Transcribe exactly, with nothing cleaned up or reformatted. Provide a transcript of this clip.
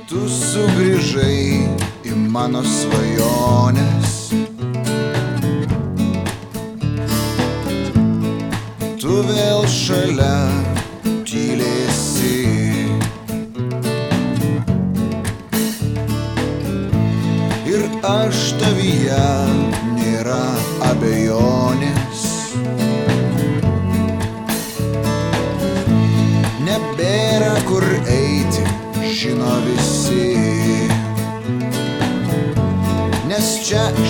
Tu sugrįžai į mano svajonės, tu vėl šalia tylėsi. Ir aš tavyje nėra abejonės, nebėra kur eiti, žino visi, nes čia